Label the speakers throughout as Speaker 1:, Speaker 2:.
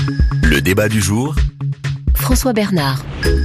Speaker 1: Le débat du jour.
Speaker 2: François Bernard.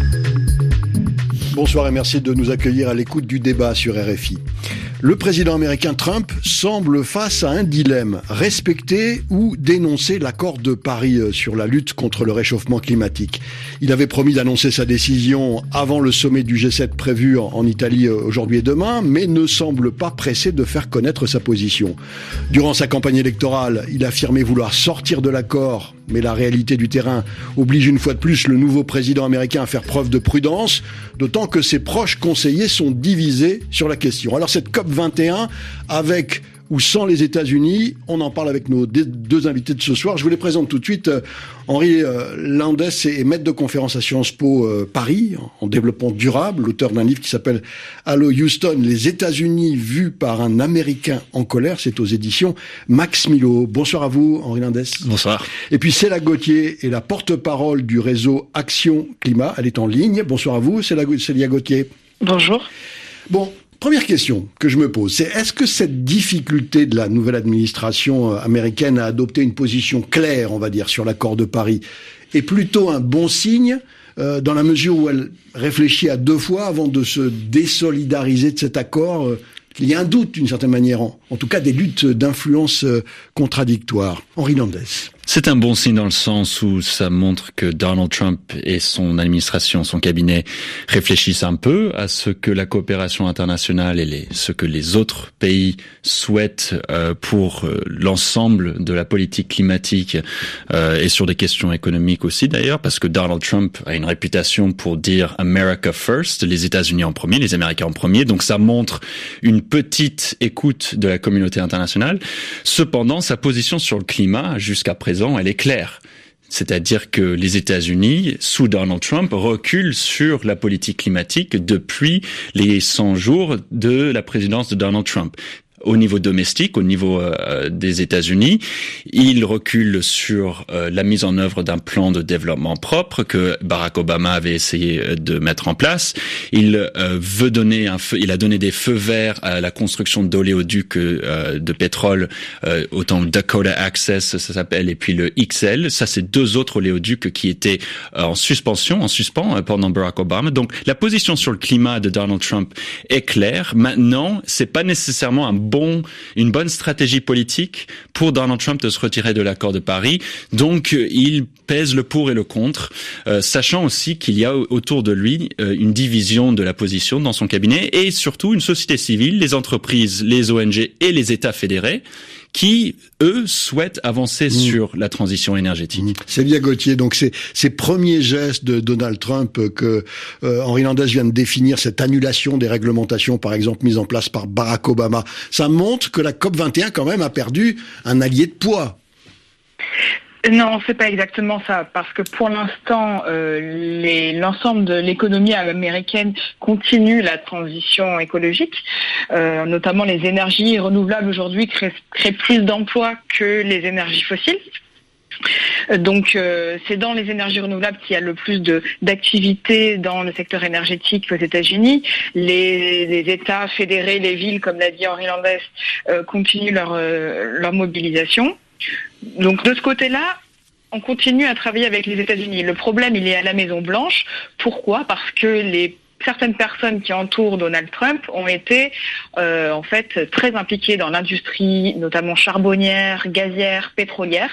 Speaker 3: Bonsoir et merci de nous accueillir à l'écoute du débat sur RFI. Le président américain Trump semble face à un dilemme, respecter ou dénoncer l'accord de Paris sur la lutte contre le réchauffement climatique. Il avait promis d'annoncer sa décision avant le sommet du G7 prévu en Italie aujourd'hui et demain, mais ne semble pas pressé de faire connaître sa position. Durant sa campagne électorale, il affirmait vouloir sortir de l'accord, mais la réalité du terrain oblige une fois de plus le nouveau président américain à faire preuve de prudence, d'autant que ses proches conseillers sont divisés sur la question. Alors cette COP21, avec ou sans les États-Unis, on en parle avec nos deux invités de ce soir. Je vous les présente tout de suite. Henri Landès est maître de conférence à Sciences Po Paris, en développement durable, l'auteur d'un livre qui s'appelle « Hello Houston, les États-Unis vus par un Américain en colère ». C'est aux éditions Max Milo. Bonsoir à vous, Henri Landès.
Speaker 4: Bonsoir.
Speaker 3: Et puis Célia Gauthier est la porte-parole du réseau Action Climat. Elle est en ligne. Bonsoir à vous, Célia Gauthier.
Speaker 5: Bonjour.
Speaker 3: Bon. Première question que je me pose, c'est est-ce que cette difficulté de la nouvelle administration américaine à adopter une position claire, on va dire, sur l'accord de Paris, est plutôt un bon signe dans la mesure où elle réfléchit à deux fois avant de se désolidariser de cet accord qu'il y a un doute d'une certaine manière, en tout cas des luttes d'influence contradictoires. Henri Landès.
Speaker 4: C'est un bon signe dans le sens où ça montre que Donald Trump et son administration, son cabinet réfléchissent un peu à ce que la coopération internationale et ce que les autres pays souhaitent pour l'ensemble de la politique climatique et sur des questions économiques aussi d'ailleurs, parce que Donald Trump a une réputation pour dire America first, les États-Unis en premier, les Américains en premier, donc ça montre une petite écoute de la communauté internationale. Cependant, sa position sur le climat jusqu'à présent, elle est claire. C'est-à-dire que les États-Unis, sous Donald Trump, reculent sur la politique climatique depuis les 100 jours de la présidence de Donald Trump. Au niveau domestique, au niveau des États-Unis, il recule sur la mise en œuvre d'un plan de développement propre que Barack Obama avait essayé de mettre en place. Il veut donner il a donné des feux verts à la construction d'oléoducs de pétrole, autant le Dakota Access, ça s'appelle, et puis le XL. Ça, c'est deux autres oléoducs qui étaient en suspens pendant Barack Obama. Donc, la position sur le climat de Donald Trump est claire. Maintenant, c'est pas nécessairement une bonne stratégie politique pour Donald Trump de se retirer de l'accord de Paris. Donc, il pèse le pour et le contre, sachant aussi qu'il y a autour de lui une division de la position dans son cabinet et surtout une société civile, les entreprises, les ONG et les États fédérés qui, eux, souhaitent avancer sur la transition énergétique.
Speaker 3: Célia Gauthier, donc ces premiers gestes de Donald Trump que Henri Landès vient de définir, cette annulation des réglementations, par exemple, mises en place par Barack Obama, ça montre que la COP21, quand même, a perdu un allié de poids.
Speaker 5: Non, c'est pas exactement ça, parce que pour l'instant, l'ensemble de l'économie américaine continue la transition écologique, notamment les énergies renouvelables aujourd'hui créent plus d'emplois que les énergies fossiles. Donc c'est dans les énergies renouvelables qu'il y a le plus d'activités dans le secteur énergétique aux États-Unis. Les États fédérés, les villes, comme l'a dit Henri Landès, continuent leur mobilisation. Donc de ce côté-là, on continue à travailler avec les États-Unis. Le problème, il est à la Maison-Blanche. Pourquoi ? Parce que certaines personnes qui entourent Donald Trump ont été en fait très impliquées dans l'industrie, notamment charbonnière, gazière, pétrolière,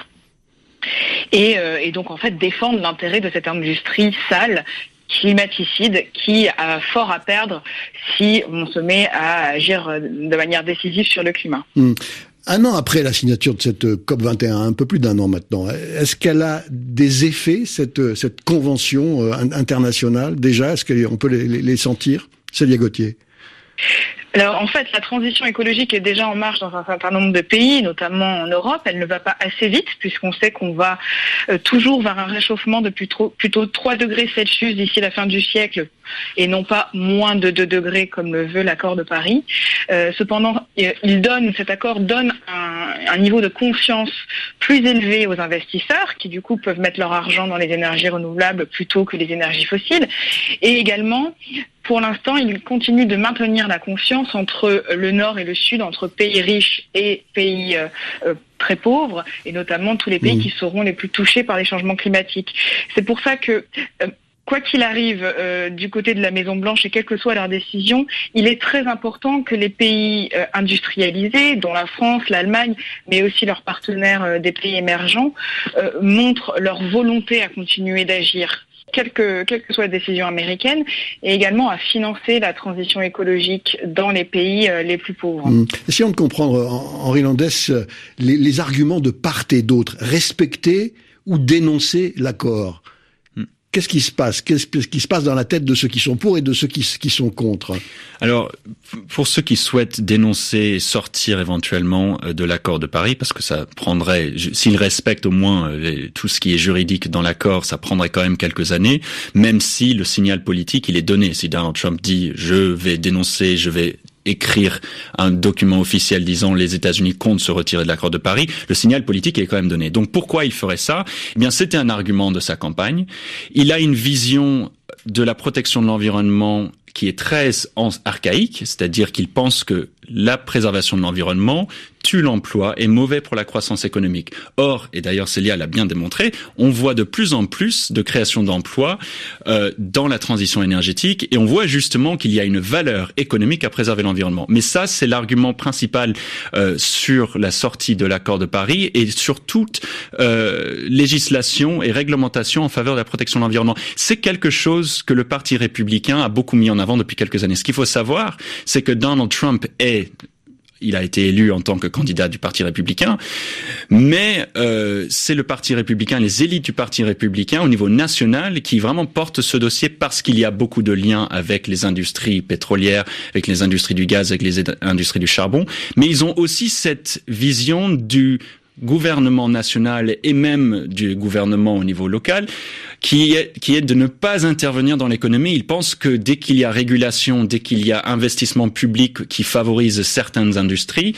Speaker 5: et donc en fait défendent l'intérêt de cette industrie sale, climaticide, qui a fort à perdre si on se met à agir de manière décisive sur le climat.
Speaker 3: Un an après la signature de cette COP21, un peu plus d'un an maintenant, est-ce qu'elle a des effets, cette convention internationale déjà? Est-ce qu'on peut les sentir? Célia Gauthier.
Speaker 5: Alors en fait, la transition écologique est déjà en marche dans un certain nombre de pays, notamment en Europe. Elle ne va pas assez vite puisqu'on sait qu'on va toujours vers un réchauffement de plutôt 3 degrés Celsius d'ici la fin du siècle et non pas moins de 2 degrés comme le veut l'accord de Paris. Cependant, cet accord donne un niveau de confiance plus élevé aux investisseurs qui du coup peuvent mettre leur argent dans les énergies renouvelables plutôt que les énergies fossiles. Et également, pour l'instant, il continue de maintenir la confiance entre le Nord et le Sud, entre pays riches et pays très pauvres, et notamment tous les pays qui seront les plus touchés par les changements climatiques. C'est pour ça que quoi qu'il arrive du côté de la Maison-Blanche et quelle que soit leur décision, il est très important que les pays industrialisés, dont la France, l'Allemagne, mais aussi leurs partenaires des pays émergents, montrent leur volonté à continuer d'agir, quelle que soit la décision américaine, et également à financer la transition écologique dans les pays les plus pauvres.
Speaker 3: Essayons de comprendre, Henri Landès, les arguments de part et d'autre. Respecter ou dénoncer l'accord. Qu'est-ce qui se passe ? Qu'est-ce qui se passe dans la tête de ceux qui sont pour et de ceux qui sont contre ?
Speaker 4: Alors, pour ceux qui souhaitent dénoncer et sortir éventuellement de l'accord de Paris, parce que ça prendrait, s'ils respectent au moins tout ce qui est juridique dans l'accord, ça prendrait quand même quelques années, même si le signal politique, il est donné. Si Donald Trump dit « je vais dénoncer, je vais écrire un document officiel disant les États-Unis comptent se retirer de l'accord de Paris, le signal politique est quand même donné. Donc pourquoi il ferait ça ? Eh bien, c'était un argument de sa campagne. Il a une vision de la protection de l'environnement qui est très archaïque, c'est-à-dire qu'il pense que la préservation de l'environnement tue l'emploi, est mauvais pour la croissance économique. Or, et d'ailleurs Célia l'a bien démontré, on voit de plus en plus de création d'emplois dans la transition énergétique, et on voit justement qu'il y a une valeur économique à préserver l'environnement. Mais ça, c'est l'argument principal sur la sortie de l'accord de Paris et sur toute législation et réglementation en faveur de la protection de l'environnement. C'est quelque chose que le Parti républicain a beaucoup mis en avant depuis quelques années. Ce qu'il faut savoir, c'est que Donald Trump il a été élu en tant que candidat du Parti républicain, mais c'est le Parti républicain, les élites du Parti républicain au niveau national qui vraiment portent ce dossier parce qu'il y a beaucoup de liens avec les industries pétrolières, avec les industries du gaz, avec les industries du charbon, mais ils ont aussi cette vision du gouvernement national et même du gouvernement au niveau local qui est de ne pas intervenir dans l'économie. Ils pensent que dès qu'il y a régulation, dès qu'il y a investissement public qui favorise certaines industries,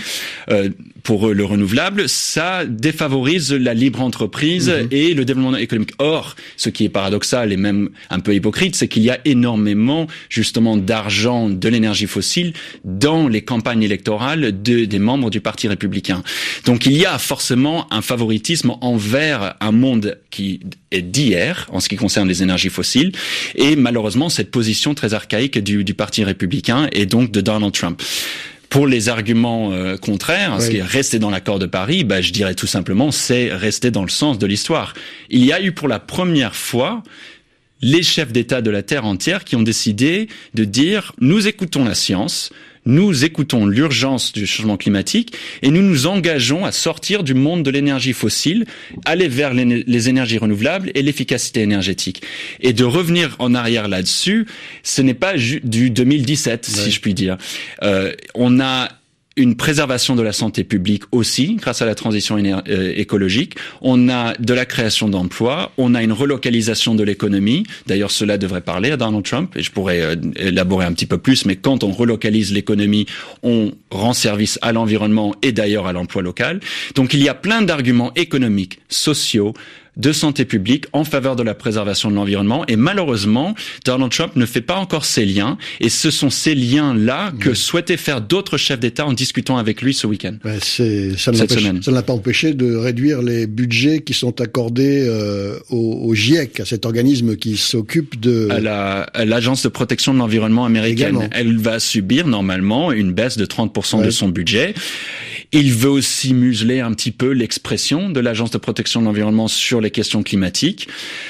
Speaker 4: pour le renouvelable, ça défavorise la libre entreprise et le développement économique. Or, ce qui est paradoxal et même un peu hypocrite, c'est qu'il y a énormément justement d'argent de l'énergie fossile dans les campagnes électorales des membres du Parti républicain. Donc il y a forcément un favoritisme envers un monde qui est d'hier en ce qui concerne les énergies fossiles et malheureusement cette position très archaïque du Parti républicain et donc de Donald Trump. Pour les arguments contraires, ce qui est resté dans l'accord de Paris, je dirais tout simplement, c'est rester dans le sens de l'histoire. Il y a eu pour la première fois les chefs d'État de la Terre entière qui ont décidé de dire « nous écoutons la science ». Nous écoutons l'urgence du changement climatique et nous nous engageons à sortir du monde de l'énergie fossile, aller vers les énergies renouvelables et l'efficacité énergétique. Et de revenir en arrière là-dessus, ce n'est pas du 2017, si je puis dire. On a une préservation de la santé publique aussi, grâce à la transition écologique. On a de la création d'emplois, on a une relocalisation de l'économie. D'ailleurs, cela devrait parler à Donald Trump, et je pourrais élaborer un petit peu plus, mais quand on relocalise l'économie, on rend service à l'environnement et d'ailleurs à l'emploi local. Donc il y a plein d'arguments économiques, sociaux, de santé publique en faveur de la préservation de l'environnement et malheureusement Donald Trump ne fait pas encore ces liens et ce sont ces liens-là que souhaitaient faire d'autres chefs d'État en discutant avec lui ce week-end.
Speaker 3: Ça ne l'a pas empêché de réduire les budgets qui sont accordés au GIEC, à cet organisme qui s'occupe de... À
Speaker 4: l'Agence de protection de l'environnement américaine.
Speaker 3: Également.
Speaker 4: Elle va subir normalement une baisse de 30% de son budget. Il veut aussi museler un petit peu l'expression de l'Agence de protection de l'environnement sur les questions climatiques.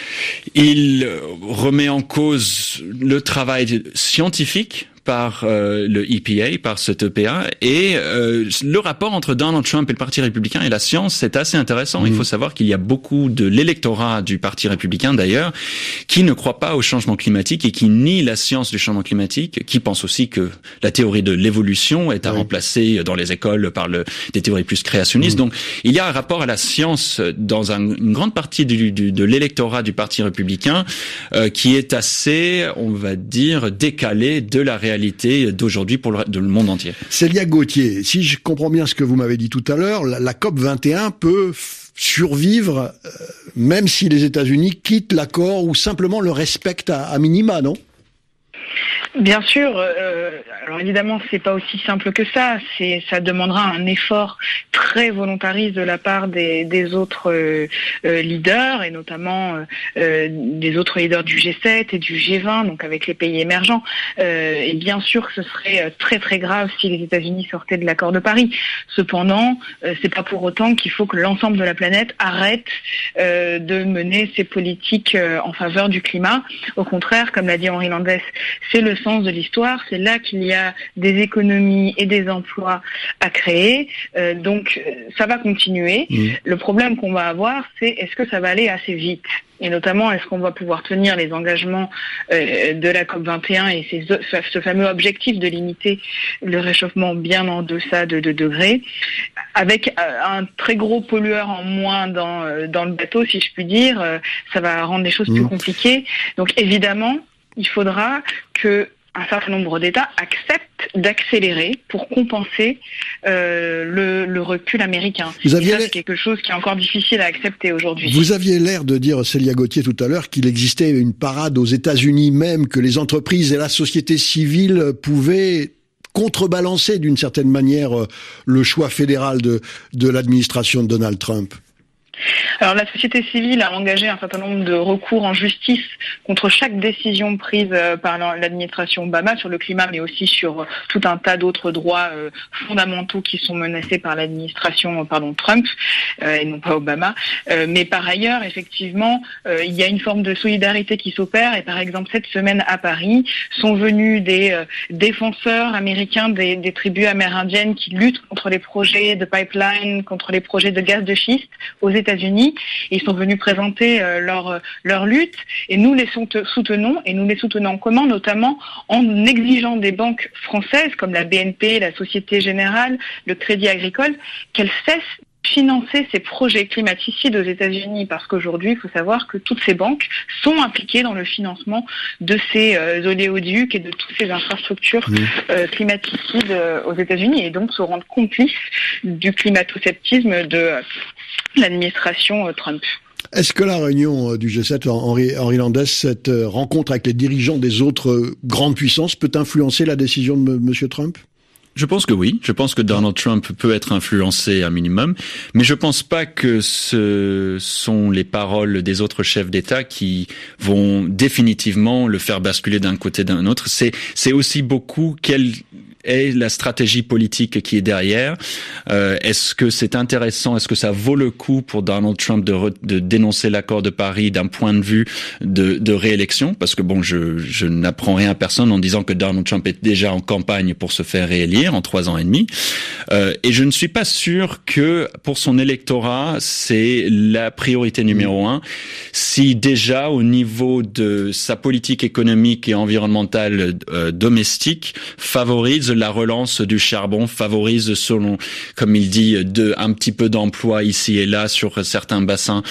Speaker 4: Il remet en cause le travail scientifique par le EPA, par cet EPA, et le rapport entre Donald Trump et le Parti républicain et la science, c'est assez intéressant. Il faut savoir qu'il y a beaucoup de l'électorat du Parti républicain, d'ailleurs, qui ne croit pas au changement climatique et qui nie la science du changement climatique, qui pense aussi que la théorie de l'évolution est à remplacer dans les écoles par des théories plus créationnistes. Donc, il y a un rapport à la science dans une grande partie de l'électorat du Parti républicain qui est assez, on va dire, décalé de la réalité d'aujourd'hui pour le monde entier.
Speaker 3: Célia Gauthier, si je comprends bien ce que vous m'avez dit tout à l'heure, la COP 21 peut survivre même si les États-Unis quittent l'accord ou simplement le respectent à minima, non ?
Speaker 5: Bien sûr. Alors évidemment, c'est pas aussi simple que ça. Ça demandera un effort très volontariste de la part des autres leaders, et notamment des autres leaders du G7 et du G20, donc avec les pays émergents. Et bien sûr que ce serait très très grave si les États-Unis sortaient de l'accord de Paris. Cependant, c'est pas pour autant qu'il faut que l'ensemble de la planète arrête de mener ses politiques en faveur du climat. Au contraire, comme l'a dit Henri Landès, c'est le sens de l'histoire, c'est là qu'il y a des économies et des emplois à créer, donc ça va continuer. Le problème qu'on va avoir, c'est est-ce que ça va aller assez vite ? Et notamment, est-ce qu'on va pouvoir tenir les engagements de la COP21 et ce fameux objectif de limiter le réchauffement bien en deçà de 2 degrés, avec un très gros pollueur en moins dans le bateau, si je puis dire, ça va rendre les choses plus compliquées. Donc évidemment, il faudra que un certain nombre d'États acceptent d'accélérer pour compenser le recul américain. C'est quelque chose qui est encore difficile à accepter aujourd'hui.
Speaker 3: Vous aviez l'air de dire, Célia Gauthier, tout à l'heure, qu'il existait une parade aux États-Unis même, que les entreprises et la société civile pouvaient contrebalancer d'une certaine manière le choix fédéral de l'administration de Donald Trump.
Speaker 5: Alors la société civile a engagé un certain nombre de recours en justice contre chaque décision prise par l'administration Obama sur le climat, mais aussi sur tout un tas d'autres droits fondamentaux qui sont menacés par l'administration Trump et non pas Obama. Mais par ailleurs, effectivement, il y a une forme de solidarité qui s'opère, et par exemple cette semaine à Paris sont venus des défenseurs américains des tribus amérindiennes qui luttent contre les projets de pipeline, contre les projets de gaz de schiste aux États-Unis. Ils sont venus présenter leur lutte, et nous les soutenons, et nous les soutenons comment, notamment en exigeant des banques françaises comme la BNP, la Société Générale, le Crédit Agricole, qu'elles cessent financer ces projets climaticides aux États-Unis, parce qu'aujourd'hui, il faut savoir que toutes ces banques sont impliquées dans le financement de ces oléoducs et de toutes ces infrastructures climaticides aux États-Unis, et donc se rendre complices du climato-sceptisme de l'administration Trump.
Speaker 3: Est-ce que la réunion du G7, Henri Landès, cette rencontre avec les dirigeants des autres grandes puissances peut influencer la décision de M. Trump ?
Speaker 4: Je pense que oui. Je pense que Donald Trump peut être influencé un minimum, mais je pense pas que ce sont les paroles des autres chefs d'État qui vont définitivement le faire basculer d'un côté d'un autre. C'est aussi beaucoup quelle est la stratégie politique qui est derrière. Est-ce que c'est intéressant? Est-ce que ça vaut le coup pour Donald Trump de dénoncer l'accord de Paris d'un point de vue de réélection? Parce que bon, je n'apprends rien à personne en disant que Donald Trump est déjà en campagne pour se faire réélire en 3 ans et demi. Et je ne suis pas sûr que pour son électorat, c'est la priorité numéro 1. Si déjà au niveau de sa politique économique et environnementale domestique favorise la relance du charbon, favorise selon, comme il dit, un petit peu d'emploi ici et là sur certains bassins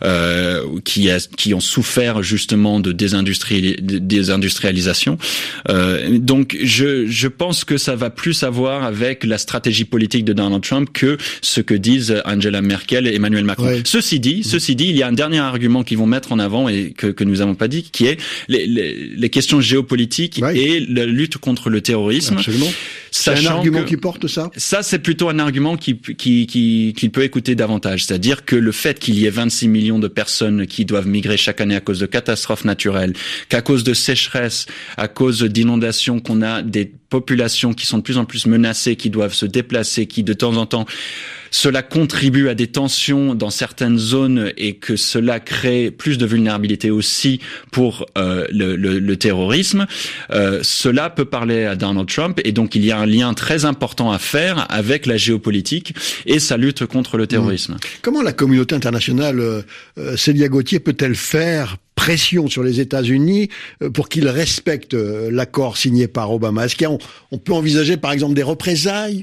Speaker 4: qui ont souffert justement de désindustrialisation. Donc je pense que ça va plus avoir avec la stratégie politique de Donald Trump que ce que disent Angela Merkel et Emmanuel Macron. Ouais. Ceci dit, il y a un dernier argument qu'ils vont mettre en avant et que nous n'avons pas dit, qui est les questions géopolitiques et la lutte contre le terrorisme.
Speaker 3: Absolument. C'est un argument qui porte ça?
Speaker 4: Ça, c'est plutôt un argument qu'il peut écouter davantage. C'est-à-dire que le fait qu'il y ait 26 millions de personnes qui doivent migrer chaque année à cause de catastrophes naturelles, qu'à cause de sécheresse, à cause d'inondations, qu'on a des populations qui sont de plus en plus menacées, qui doivent se déplacer, qui de temps en temps, cela contribue à des tensions dans certaines zones et que cela crée plus de vulnérabilité aussi pour le terrorisme. Cela peut parler à Donald Trump et donc il y a un lien très important à faire avec la géopolitique et sa lutte contre le terrorisme.
Speaker 3: Comment la communauté internationale, Célia Gauthier, peut-elle faire pression sur les États-Unis pour qu'ils respectent l'accord signé par Obama? Est-ce qu'on peut envisager par exemple des représailles?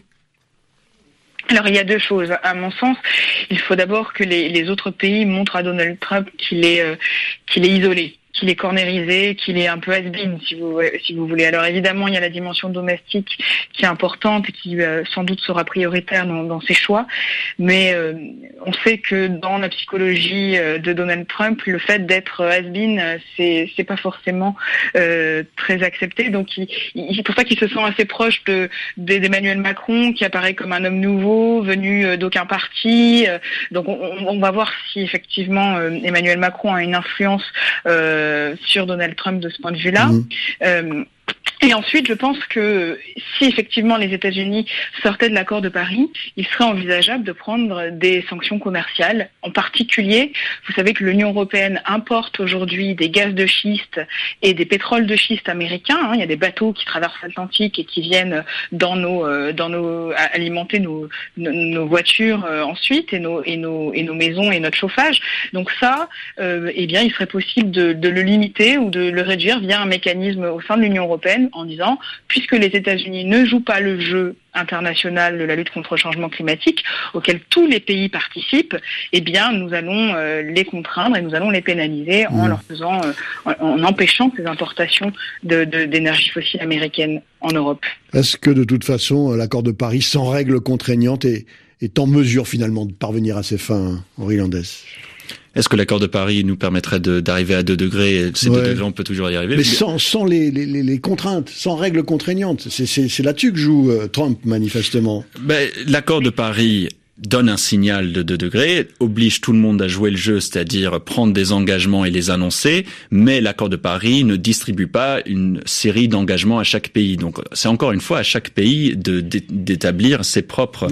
Speaker 5: Alors il y a 2 choses. À mon sens, il faut d'abord que les autres pays montrent à Donald Trump qu'il est isolé. qu'il est cornérisé, qu'il est un peu has-been, si vous voulez. Alors évidemment, il y a la dimension domestique qui est importante et qui sans doute sera prioritaire dans ses choix, mais on sait que dans la psychologie de Donald Trump, le fait d'être has-been, c'est pas forcément très accepté. Donc c'est pour ça qu'il se sent assez proche d'Emmanuel Macron, qui apparaît comme un homme nouveau, venu d'aucun parti. Donc on va voir si effectivement Emmanuel Macron a une influence sur Donald Trump de ce point de vue-là. Et ensuite, je pense que si effectivement les États-Unis sortaient de l'accord de Paris, il serait envisageable de prendre des sanctions commerciales. En particulier, vous savez que l'Union européenne importe aujourd'hui des gaz de schiste et des pétroles de schiste américains. Il y a des bateaux qui traversent l'Atlantique et qui viennent alimenter nos voitures ensuite et nos maisons et notre chauffage. Donc ça, il serait possible de le limiter ou de le réduire via un mécanisme au sein de l'Union européenne, en disant, puisque les États-Unis ne jouent pas le jeu international de la lutte contre le changement climatique, auquel tous les pays participent, nous allons les contraindre et nous allons les pénaliser en empêchant ces importations d'énergie fossile américaine en Europe.
Speaker 3: Est-ce que de toute façon, l'accord de Paris sans règles contraignantes est en mesure finalement de parvenir à ses fins, Henri Landès ?
Speaker 4: Est-ce que l'accord de Paris nous permettrait d'arriver à 2 degrés ? Ces 2 degrés, on peut toujours y arriver.
Speaker 3: Mais sans les contraintes, sans règles contraignantes. C'est là-dessus que joue Trump, manifestement.
Speaker 4: L'accord de Paris donne un signal de 2 degrés, oblige tout le monde à jouer le jeu, c'est-à-dire prendre des engagements et les annoncer, mais l'accord de Paris ne distribue pas une série d'engagements à chaque pays. Donc c'est encore une fois à chaque pays d'établir ses propres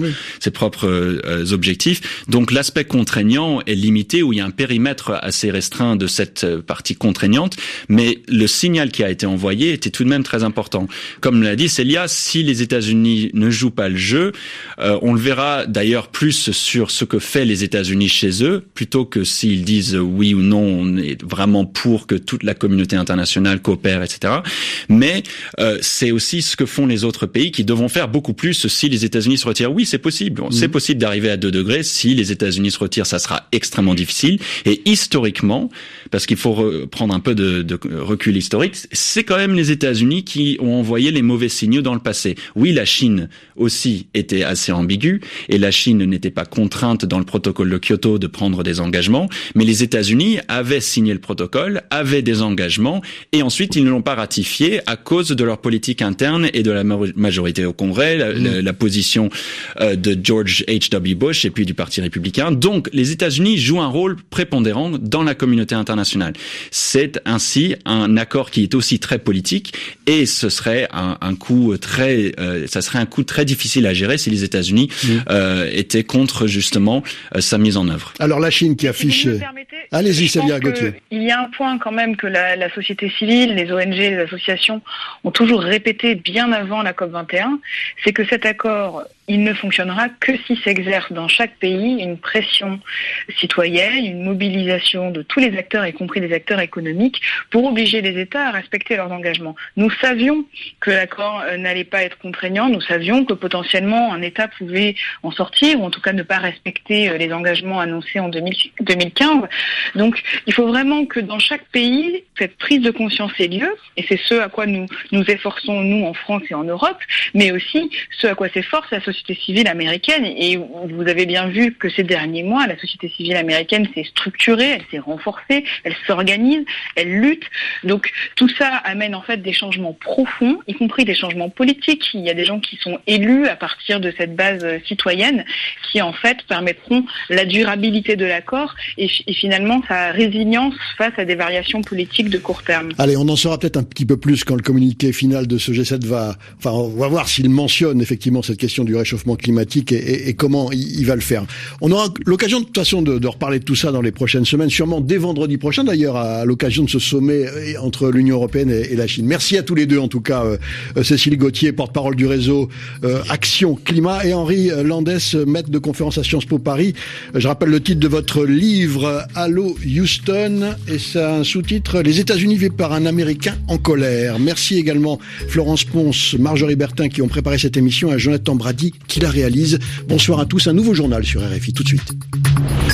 Speaker 4: objectifs. Donc l'aspect contraignant est limité, où il y a un périmètre assez restreint de cette partie contraignante, mais le signal qui a été envoyé était tout de même très important. Comme l'a dit Célia, si les États-Unis ne jouent pas le jeu, on le verra d'ailleurs plus sur ce que fait les États-Unis chez eux, plutôt que s'ils disent oui ou non, on est vraiment pour que toute la communauté internationale coopère, etc. Mais c'est aussi ce que font les autres pays, qui devront faire beaucoup plus si les États-Unis se retirent. Oui, c'est possible. C'est possible d'arriver à 2 degrés. Si les États-Unis se retirent, ça sera extrêmement difficile. Et historiquement, parce qu'il faut prendre un peu de recul historique, c'est quand même les États-Unis qui ont envoyé les mauvais signaux dans le passé. Oui, la Chine aussi était assez ambiguë, et la Chine n'était pas contrainte dans le protocole de Kyoto de prendre des engagements, mais les États-Unis avaient signé le protocole, avaient des engagements, et ensuite ils ne l'ont pas ratifié à cause de leur politique interne et de la majorité au Congrès, la position de George H.W. Bush et puis du Parti républicain. Donc les États-Unis jouent un rôle prépondérant dans la communauté internationale. C'est ainsi un accord qui est aussi très politique, et ce serait un coup très difficile à gérer si les États-Unis étaient contre justement sa mise en œuvre.
Speaker 3: Alors la Chine qui affiche... Allez-y, Célia Gauthier.
Speaker 5: Il y a un point quand même que la société civile, les ONG, les associations ont toujours répété bien avant la COP21, c'est que cet accord, il ne fonctionnera que si s'exerce dans chaque pays une pression citoyenne, une mobilisation de tous les acteurs, y compris des acteurs économiques, pour obliger les États à respecter leurs engagements. Nous savions que l'accord n'allait pas être contraignant, nous savions que potentiellement un État pouvait en sortir, ou en tout cas ne pas respecter les engagements annoncés en 2015. Donc il faut vraiment que dans chaque pays, cette prise de conscience ait lieu, et c'est ce à quoi nous efforçons, nous, en France et en Europe, mais aussi ce à quoi s'efforce la société civile américaine. Et vous avez bien vu que ces derniers mois, la société civile américaine s'est structurée, elle s'est renforcée, elle s'organise, elle lutte. Donc tout ça amène en fait des changements profonds, y compris des changements politiques. Il y a des gens qui sont élus à partir de cette base citoyenne qui en fait permettront la durabilité de l'accord et finalement sa résilience face à des variations politiques de court terme.
Speaker 3: Allez, on en saura peut-être un petit peu plus quand le communiqué final de ce G7 on va voir s'il mentionne effectivement cette question du réchauffement climatique et comment il va le faire. On aura l'occasion de toute façon de reparler de tout ça dans les prochaines semaines, sûrement dès vendredi prochain d'ailleurs, à l'occasion de ce sommet entre l'Union européenne et la Chine. Merci à tous les deux en tout cas, Cécile Gauthier, porte-parole du réseau Action Climat, et Henri Landès, maître de conférence à Sciences Po Paris. Je rappelle le titre de votre livre, Allô Houston, et ça a un sous-titre, Les États-Unis vus par un Américain en colère. Merci également Florence Ponce, Marjorie Bertin qui ont préparé cette émission, à Jonathan Brady qui la réalise. Bonsoir à tous, un nouveau journal sur RFI tout de suite.